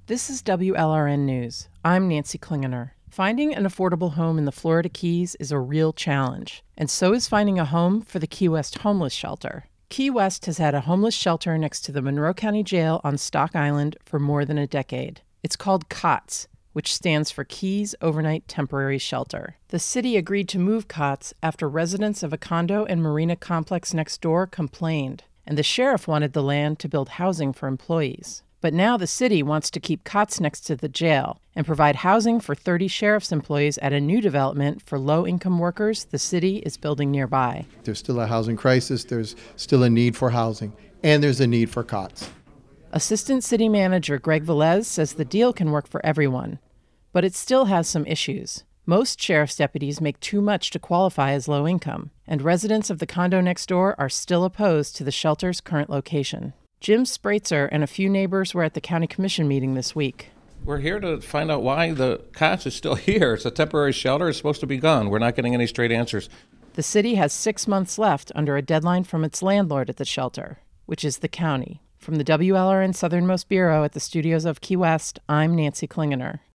This is WLRN News. I'm Nancy Klingener. Finding an affordable home in the Florida Keys is a real challenge, and so is finding a home for the Key West Homeless Shelter. Key West has had a homeless shelter next to the Monroe County Jail on Stock Island for more than a decade. It's called COTS, which stands for Keys Overnight Temporary Shelter. The city agreed to move COTS after residents of a condo and marina complex next door complained, and the sheriff wanted the land to build housing for employees. But now the city wants to keep COTS next to the jail and provide housing for 30 sheriff's employees at a new development for low-income workers the city is building nearby. There's still a housing crisis, there's still a need for housing, and there's a need for COTS. Assistant City Manager Greg Velez says the deal can work for everyone, but it still has some issues. Most sheriff's deputies make too much to qualify as low income, and residents of the condo next door are still opposed to the shelter's current location. Jim Spraitzer and a few neighbors were at the county commission meeting this week. We're here to find out why the COTS is still here. It's a temporary shelter. It's supposed to be gone. We're not getting any straight answers. The city has 6 months left under a deadline from its landlord at the shelter, which is the county. From the WLRN Southernmost Bureau at the studios of Key West, I'm Nancy Klingener.